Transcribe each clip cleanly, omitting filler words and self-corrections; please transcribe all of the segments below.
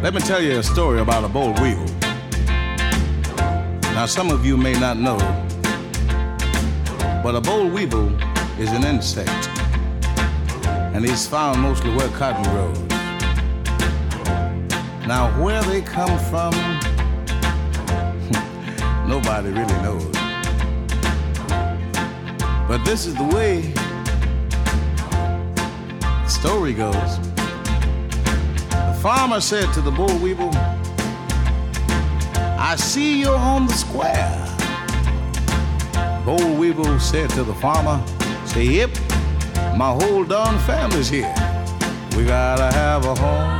Let me tell you a story about a boll weevil. Now, some of you may not know, but a boll weevil is an insect, and he's found mostly where cotton grows. Now, where they come from, nobody really knows. But this is the way the story goes. The farmer said to the boll weevil, I see you're on the square. Boll weevil said to the farmer, say, yep, my whole darn family's here. We gotta have a home.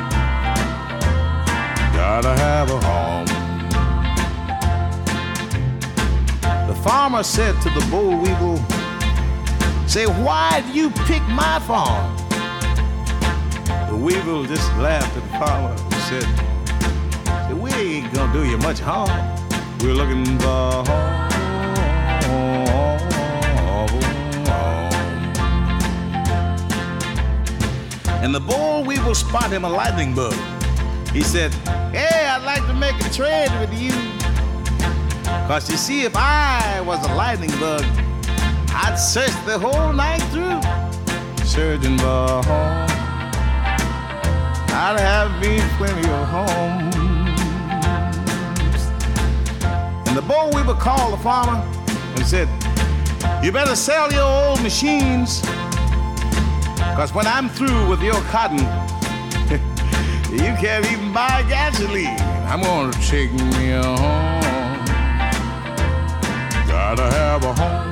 Gotta have a home. The farmer said to the boll weevil, say, why do you pick my farm? The weevil just laughed at the farmer and said, we ain't gonna do you much harm. We're looking for home. And the boll weevil spotted him a lightning bug. He said, hey, I'd like to make a trade with you. Cause you see, if I was a lightning bug, I'd search the whole night through, searching for home. I'd have me plenty of homes. And the boll weevil called the farmer and said, you better sell your old machines, cause when I'm through with your cotton, you can't even buy gasoline. I'm gonna take me a home. Gotta have a home.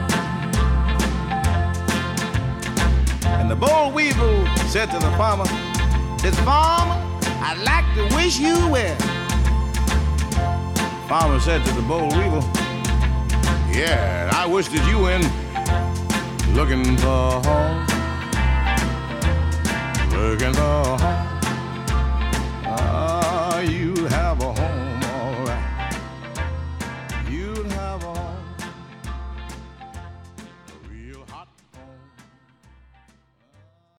And the boll weevil said to the farmer, says, farmer, I'd like to wish you well. Farmer said to the boll weevil, yeah, I wish that you in looking for home. Looking for home.